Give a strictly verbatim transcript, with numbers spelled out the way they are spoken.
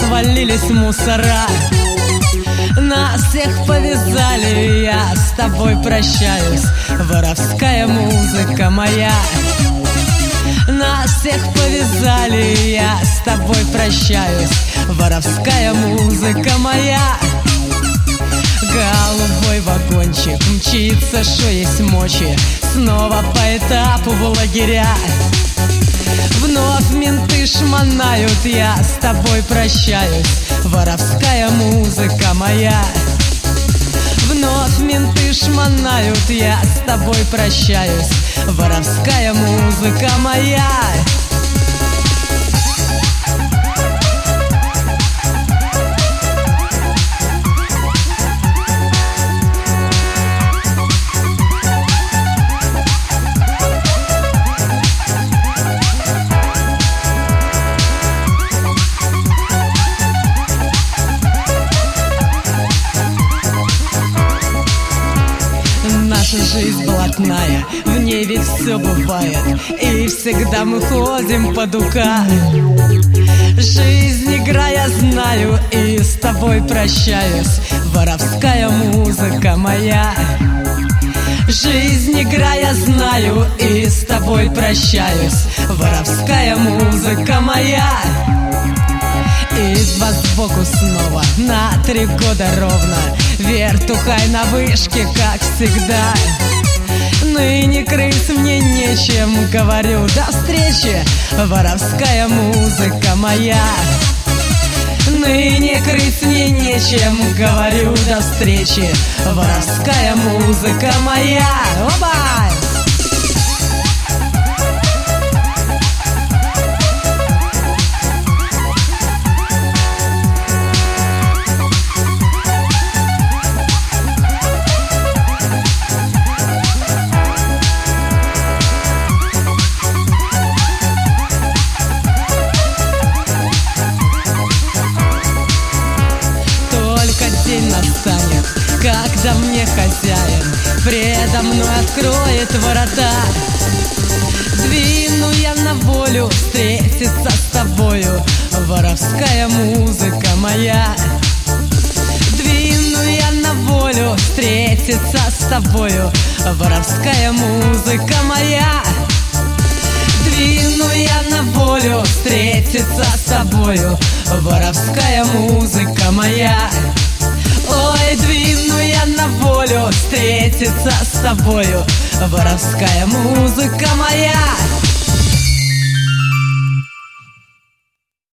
навалились мусора, нас всех повязали, я с тобой прощаюсь, воровская музыка моя. Нас всех повязали, я с тобой прощаюсь, воровская музыка моя. Голубой вагончик мчится, что есть мочи, снова по этапу в лагеря. Вновь менты шмонают, я с тобой прощаюсь, воровская музыка моя. Вновь менты шмонают, я с тобой прощаюсь, воровская музыка моя. Наша жизнь блатная, в ней ведь все бывает, и всегда мы ходим под ука. Жизнь игра, я знаю, и с тобой прощаюсь, воровская музыка моя. Жизнь игра, я знаю, и с тобой прощаюсь, воровская музыка моя. Изба сбоку снова, на три года ровно, вертухай на вышке, как всегда. Ныне крыть мне нечем, говорю, до встречи, воровская музыка моя. Ныне крыть мне нечем, говорю, до встречи, воровская музыка моя. Оба! День настанет, когда мне хозяин предо мной откроет ворота. Двину я на волю встретиться с тобою, воровская музыка моя. Двину я на волю встретиться с тобою, воровская музыка моя. Двину я на волю встретиться с тобою, воровская музыка моя. Ой, двину я на волю встретиться с тобою, воровская музыка моя.